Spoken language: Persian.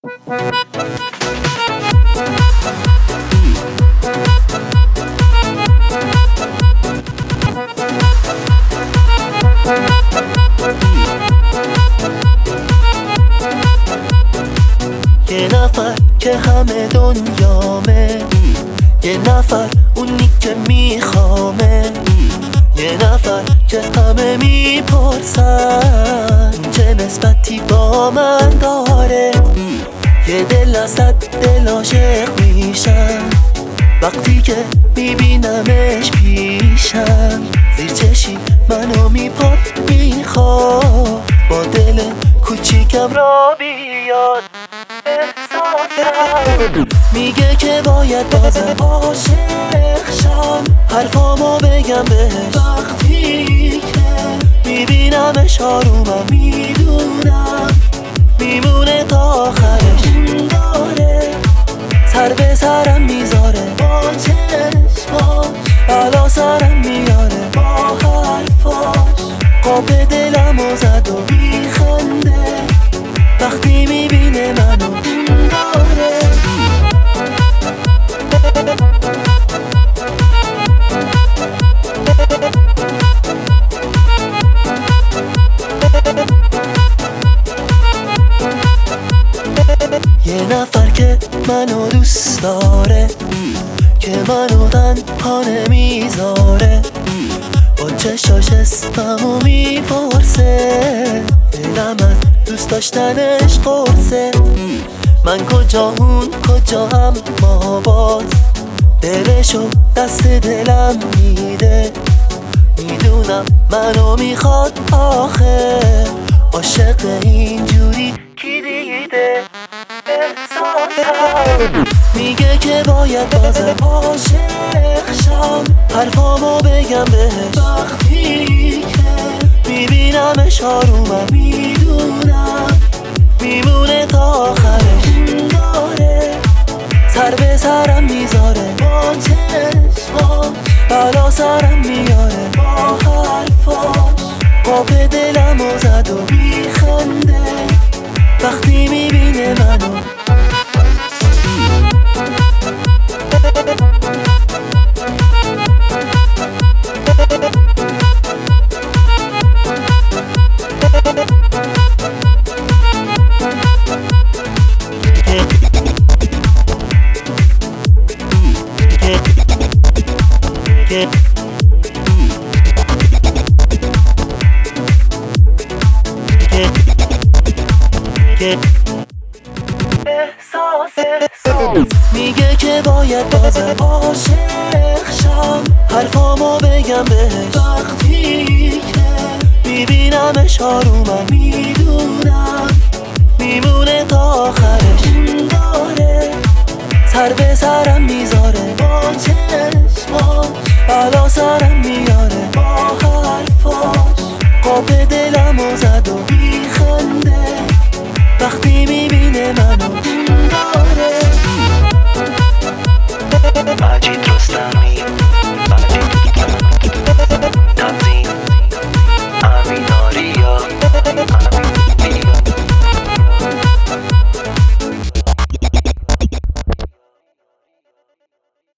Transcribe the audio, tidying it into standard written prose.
یه نفر که همه دنیامه، یه نفر اونی که میخوامه، یه نفر که همه میپرسن چه نسبتی با من داره. یه دل از صد دل عاشق میشن وقتی که میبینمش پیشم. زیر چشی منو میپاد میخواد با دل کوچیکم را بیاد. میگه که باید بازم عاشق شم، حرفامو بگم بهش وقتی که میبینمش آرومم، میدونم میمونه تا آخرش. داره سر به سرم میذاره با چشماش، بلا سرم میاره با حرفاش. قاب دلمو زد و میخنده وقتی میبینه منو. یه نفر که منو دوست داره، که منو تنها نمیذاره، با چشاش اسممو میپرسه، دلم از دوست داشتنش قرصه. من کجا اون کجا هم ما باز، دلشو دست دلم میده. میدونم منو میخواد آخه، عاشق اینجوری کی دیده. میگه که باید بازم عاشق شم، حرفامو بگم بهش وقتی که میبینمش آرومم، میدونم میمونه تا آخرش. داره سر به سرم میذاره با چشماش، بلا سرم میاره با حرفاش. قاب دلمو زد و میخنده وقتی میبینه منو. میگه که باید بازم عاشق شم، حرفامو بگم بهش وقتی که میبینمش آرومم، میدونم میمونه تا آخرش. داره سر به سرم میذاره با چشماش، بلا سرم میاره